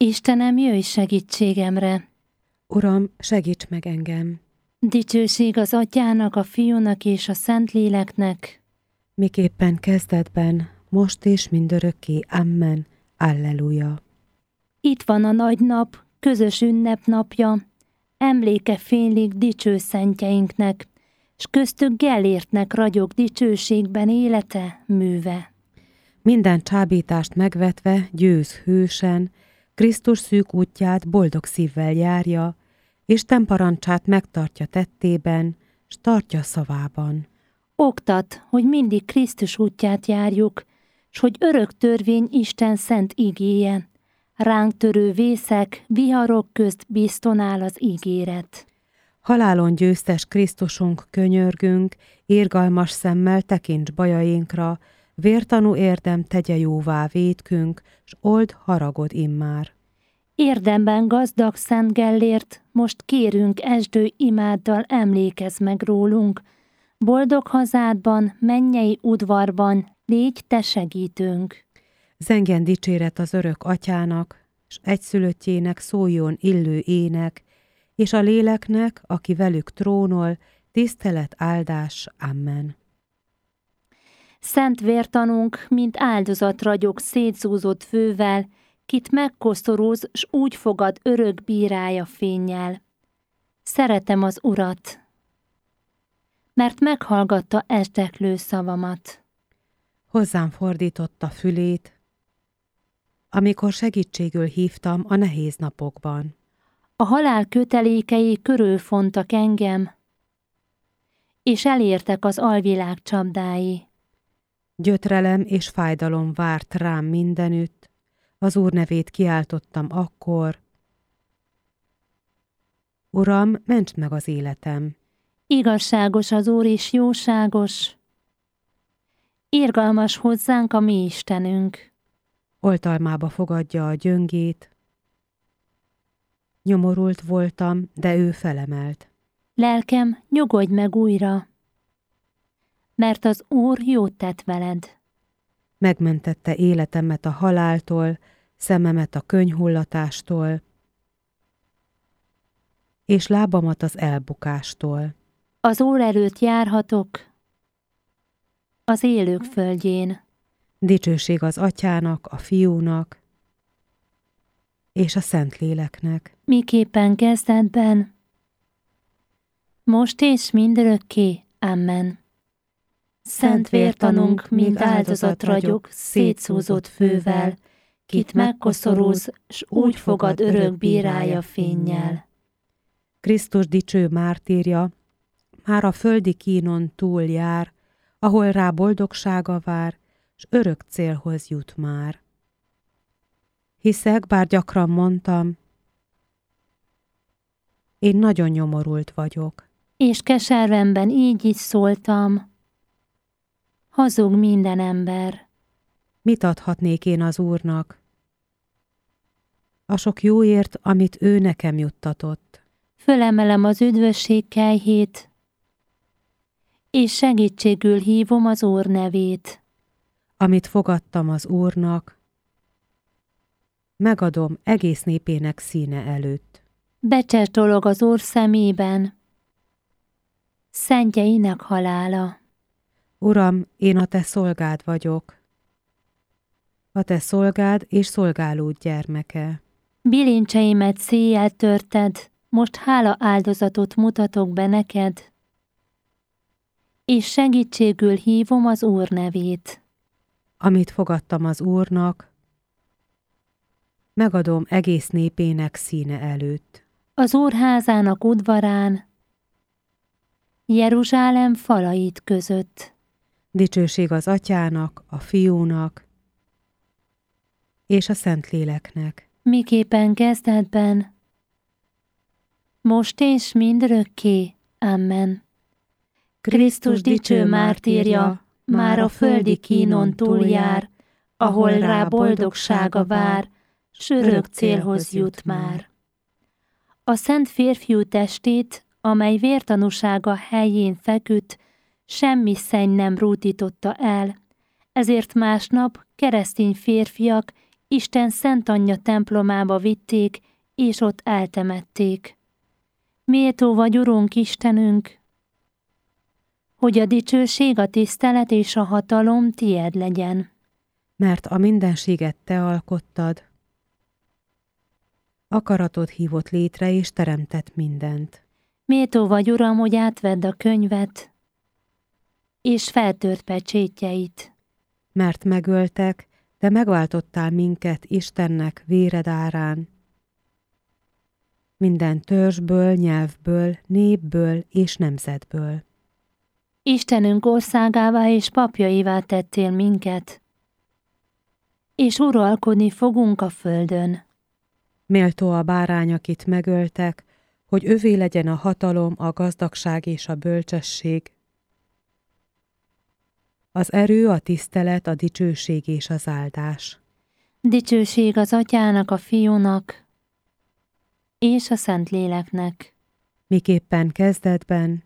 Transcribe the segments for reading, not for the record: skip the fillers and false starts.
Istenem, jöjj segítségemre! Uram, segíts meg engem! Dicsőség az Atyának, a Fiúnak és a Szentléleknek, miképpen kezdetben, most és mindörökké. Amen. Alleluja. Itt van a nagy nap, közös ünnepnapja, emléke fénylik dicső szentjeinknek, s köztük Gellértnek ragyog dicsőségben élete, műve. Minden csábítást megvetve győz hősen, Krisztus szűk útját boldog szívvel járja, Isten parancsát megtartja tettében, s tartja szavában. Oktat, hogy mindig Krisztus útját járjuk, s hogy örök törvény Isten szent igéje. Ránk törő vészek, viharok közt bizton áll az ígéret. Halálon győztes Krisztusunk könyörgünk, irgalmas szemmel tekints bajainkra, vértanú érdem tegye jóvá vétkünk, s old haragod immár. Érdemben gazdag Szent Gellért, most kérünk esdő imáddal emlékezz meg rólunk. Boldog hazádban, mennyei udvarban, légy te segítőnk. Zengjen dicséret az örök atyának, s egyszülöttjének szóljon illő ének, és a léleknek, aki velük trónol, tisztelet áldás. Amen. Szent vértanúnk, mint áldozat ragyog szétzúzott fővel, kit megkoszorúz, s úgy fogad örök bírája fénnyel. Szeretem az Urat, mert meghallgatta esteklő szavamat. Hozzám fordította fülét, amikor segítségül hívtam a nehéz napokban. A halál kötelékei körülfontak engem, és elértek az alvilág csapdái. Gyötrelem és fájdalom várt rám mindenütt, az Úr nevét kiáltottam akkor. Uram, mentsd meg az életem! Igazságos az Úr és jóságos, irgalmas hozzánk a mi Istenünk. Oltalmába fogadja a gyöngét. Nyomorult voltam, de ő felemelt. Lelkem, nyugodj meg újra, mert az Úr jót tett veled. Megmentette életemet a haláltól, szememet a könyhullatástól, és lábamat az elbukástól. Az Úr előtt járhatok az élők földjén. Dicsőség az Atyának, a Fiúnak és a Szentléleknek. Miképpen kezdetben, most és mindörökké. Amen. Szent vértanunk, mint áldozat ragyog, szétszúzott fővel, kit megkoszorúz, s úgy fogad örök bírája fénnyel. Krisztus dicső mártírja már a földi kínon túl jár, ahol rá boldogsága vár, s örök célhoz jut már. Hiszek, bár gyakran mondtam, én nagyon nyomorult vagyok. És keservemben így is szóltam, hazug minden ember. Mit adhatnék én az Úrnak? A sok jóért, amit ő nekem juttatott. Fölemelem az üdvösség kelyhét, és segítségül hívom az Úr nevét. Amit fogadtam az Úrnak, megadom egész népének színe előtt. Becsertolog az Úr szemében, szentjeinek halála. Uram, én a te szolgád vagyok, a te szolgád és szolgálód gyermeke. Bilincseimet széjjel törted, most hála áldozatot mutatok be neked, és segítségül hívom az Úr nevét. Amit fogadtam az Úrnak, megadom egész népének színe előtt. Az Úr házának udvarán, Jeruzsálem falait között. Dicsőség az Atyának, a Fiúnak és a Szentléleknek. Miképpen kezdetben, most és mindörökké. Amen. Krisztus dicső mártírja már a földi kínon túljár, ahol rá boldogsága vár, s örök célhoz jut már. A szent férfiú testét, amely vértanúsága helyén feküdt, semmi szenny nem rútította el, ezért másnap keresztény férfiak Isten Szent Anyja templomába vitték, és ott eltemették. Méltó vagy, Urunk Istenünk, hogy a dicsőség, a tisztelet és a hatalom tied legyen. Mert a mindenséget te alkottad, akaratod hívott létre és teremtett mindent. Méltó vagy, Uram, hogy átvedd a könyvet, és feltört pecsétjeit. Mert megöltek, de megváltottál minket Istennek véred árán. Minden törzsből, nyelvből, népből és nemzetből. Istenünk országává és papjaivá tettél minket, és uralkodni fogunk a földön. Méltó a bárány, akit megöltek, hogy övé legyen a hatalom, a gazdagság és a bölcsesség, az erő, a tisztelet, a dicsőség és az áldás. Dicsőség az Atyának, a Fiúnak és a Szentléleknek. Miképpen kezdetben,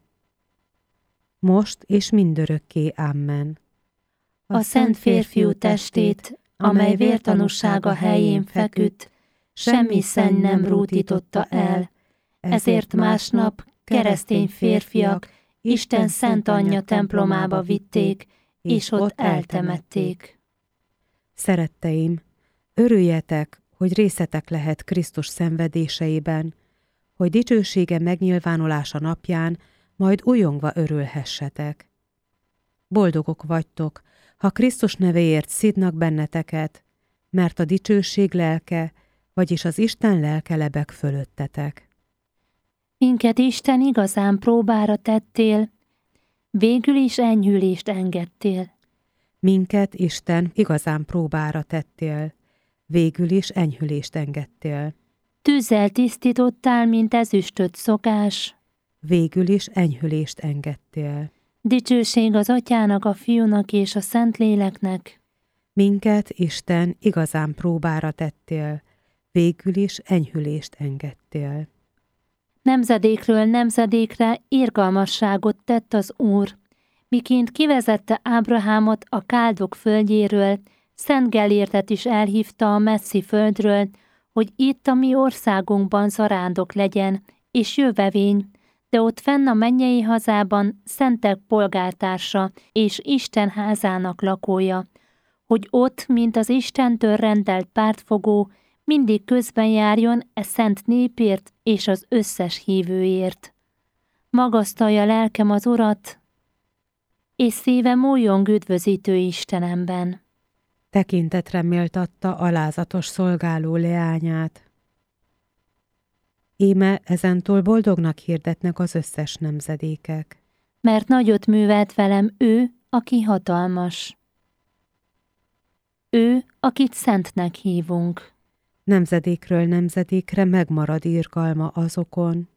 most és mindörökké. Amen. A Szent Férfiú testét, amely vértanúsága helyén feküdt, semmi szenny nem rútította el, ezért másnap keresztény férfiak Isten Szent Anyja templomába vitték, és ott eltemették. Szeretteim, örüljetek, hogy részetek lehet Krisztus szenvedéseiben, hogy dicsősége megnyilvánulása napján majd újongva örülhessetek. Boldogok vagytok, ha Krisztus nevéért szidnak benneteket, mert a dicsőség lelke, vagyis az Isten lelke lebeg fölöttetek. Minket Isten igazán próbára tettél, végül is enyhülést engedtél. Minket Isten igazán próbára tettél, végül is enyhülést engedtél. Tűzzel tisztítottál, mint ezüstöt szokás, végül is enyhülést engedtél. Dicsőség az Atyának, a Fiúnak és a Szentléleknek. Minket Isten igazán próbára tettél, végül is enyhülést engedtél. Nemzedékről nemzedékre irgalmasságot tett az Úr, miként kivezette Ábrahámot a káldok földjéről, Szent Gellértet is elhívta a messzi földről, hogy itt a mi országunkban zarándok legyen, és jövevény, de ott fenn a mennyei hazában szentek polgártársa és Isten házának lakója, hogy ott, mint az Istentől rendelt pártfogó, mindig közben járjon e szent népért és az összes hívőért. Magasztalja lelkem az Urat, és szívem újjong üdvözítő Istenemben. Tekintetre méltatta alázatos szolgáló leányát. Íme ezentúl boldognak hirdetnek az összes nemzedékek. Mert nagyot művelt velem ő, aki hatalmas. Ő, akit szentnek hívunk. Nemzedékről nemzedékre megmarad irgalma azokon,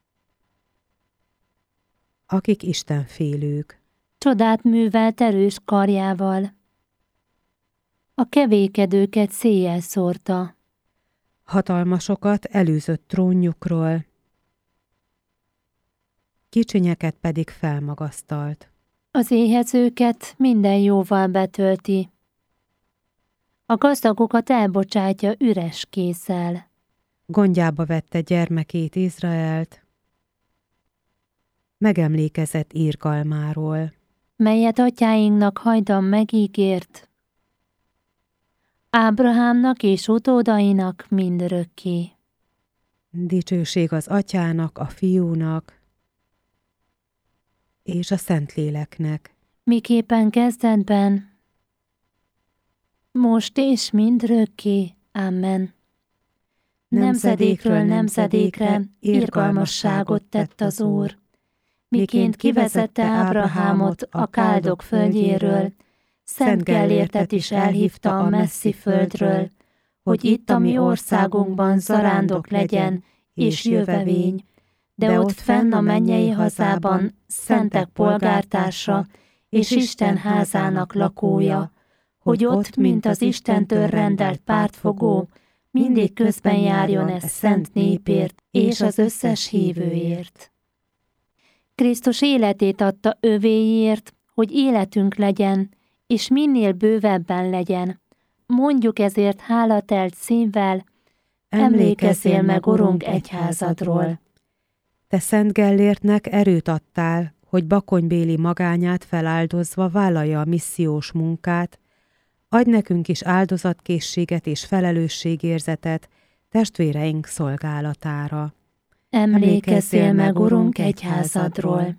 akik istenfélők. Csodát művelt erős karjával. A kevékedőket széjjel szórta. Hatalmasokat elűzött trónjukról, kicsinyeket pedig felmagasztalt. Az éhezőket minden jóval betölti. A gazdagokat elbocsátja üres kézzel. Gondjába vette gyermekét Izraelt, megemlékezett irgalmáról, melyet atyáinknak hajdan megígért, Ábrahámnak és utódainak mindörökké. Dicsőség az Atyának, a Fiúnak és a Szentléleknek. Miképpen kezdetben, most és mindörökké. Amen. Nemzedékről nemzedékre irgalmasságot tett az Úr, miként kivezette Ábrahámot a káldok földjéről, Szent Gellértet is elhívta a messzi földről, hogy itt a mi országunkban zarándok legyen és jövevény, de ott fenn a mennyei hazában szentek polgártársa és Isten házának lakója, hogy ott, mint az Istentől rendelt pártfogó, mindig közben járjon ez szent népért és az összes hívőért. Krisztus életét adta övéiért, hogy életünk legyen, és minél bővebben legyen. mondjuk ezért hálatelt szívvel, emlékezzél meg, Urunk, egyházadról. Te Szent Gellértnek erőt adtál, hogy bakonybéli magányát feláldozva vállalja a missziós munkát, adj nekünk is áldozatkészséget és felelősségérzetet testvéreink szolgálatára. Emlékezzél meg, Urunk, egyházadról.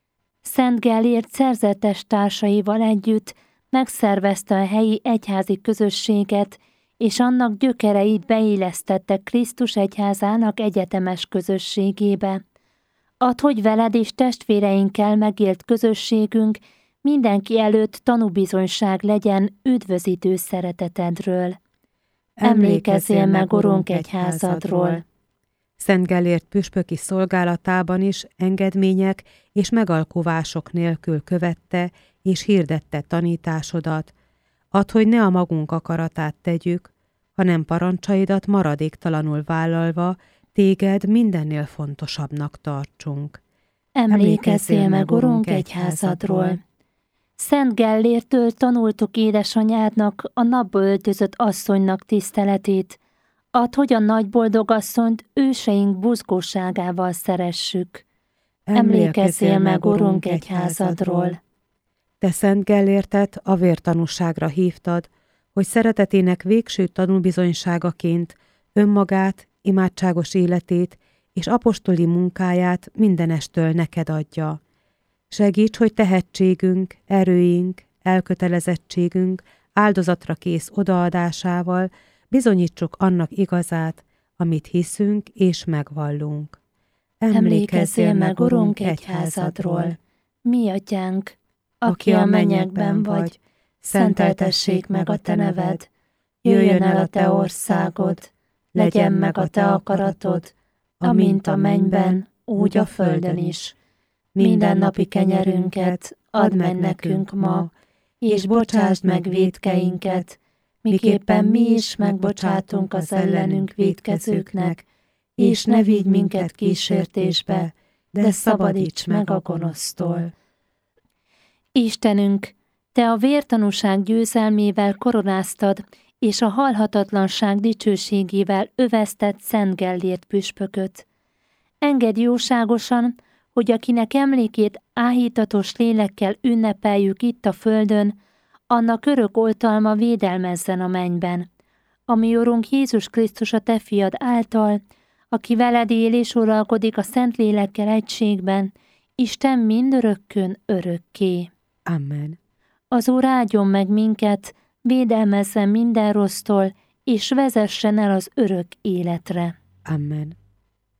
Szent Gellért szerzetes társaival együtt megszervezte a helyi egyházi közösséget, és annak gyökereit beillesztette Krisztus egyházának egyetemes közösségébe. Add, hogy veled és testvéreinkkel megélt közösségünk mindenki előtt tanúbizonyság legyen üdvözítő szeretetedről. Emlékezzél meg, Urunk, egyházadról. Szent Gellért püspöki szolgálatában is engedmények és megalkovások nélkül követte és hirdette tanításodat. Add, hogy ne a magunk akaratát tegyük, hanem parancsaidat maradéktalanul vállalva, téged mindennél fontosabbnak tartsunk. Emlékezzél meg, Urunk, egyházadról. Szent Gellértől tanultuk édesanyádnak, a napba öltözött asszonynak tiszteletét. Add, hogy a nagyboldogasszonyt őseink buzgóságával szeressük. Emlékezzél meg, Urunk, egyházadról. Te Szent Gellértet a vértanúságra hívtad, hogy szeretetének végső tanúbizonyságaként önmagát, imádságos életét és apostoli munkáját mindenestől neked adja. Segíts, hogy tehetségünk, erőink, elkötelezettségünk áldozatra kész odaadásával bizonyítsuk annak igazát, amit hiszünk és megvallunk. Emlékezzél meg, Urunk, egyházadról. Mi atyánk, aki a mennyekben vagy, szenteltessék meg a te neved, jöjjön el a te országod, legyen meg a te akaratod, amint a mennyben, úgy a földön is. Mindennapi kenyerünket add meg nekünk ma, és bocsásd meg vétkeinket, miképpen mi is megbocsátunk az ellenünk vétkezőknek, és ne vigy minket kísértésbe, de szabadíts meg a gonosztól. Istenünk, te a vértanúság győzelmével koronáztad, és a halhatatlanság dicsőségével övezted Szent Gellért püspököt. Engedd jóságosan, hogy akinek emlékét áhítatos lélekkel ünnepeljük itt a földön, annak örök oltalma védelmezzen a mennyben. Ami Urunk Jézus Krisztus a te fiad által, aki veled él és uralkodik a Szent Lélekkel egységben, Isten mindörökkön örökké. Amen. Az Úr áldjon meg minket, védelmezzen minden rossztól, és vezessen el az örök életre. Amen.